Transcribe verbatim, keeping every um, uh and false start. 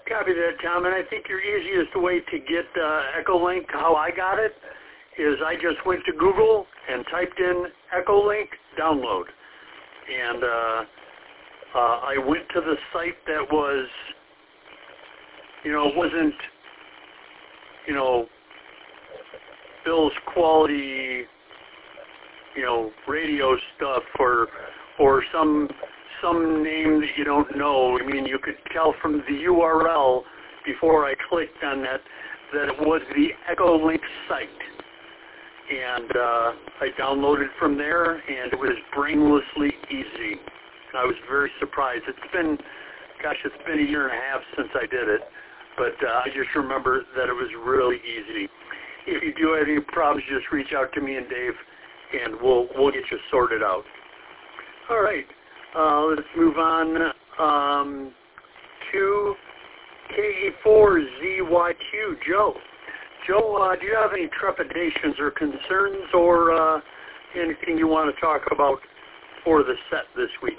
Copy that, Tom. And I think your easiest way to get uh, Echolink, how I got it, is I just went to Google and typed in Echolink download. And uh, uh, I went to the site that was, you know, wasn't, you know, Bill's quality, you know, radio stuff or or some some name that you don't know. I mean, you could tell from the U R L before I clicked on that that it was the Echolink site. And uh, I downloaded from there, and it was brainlessly easy. I was very surprised. It's been, gosh, it's been a year and a half since I did it, but uh, I just remember that it was really easy. If you do have any problems, just reach out to me and Dave, and we'll we'll get you sorted out. All right, uh, let's move on um, to K E four Z Y Q, Joe. Joe, uh, do you have any trepidations or concerns or uh, anything you want to talk about for the set this week?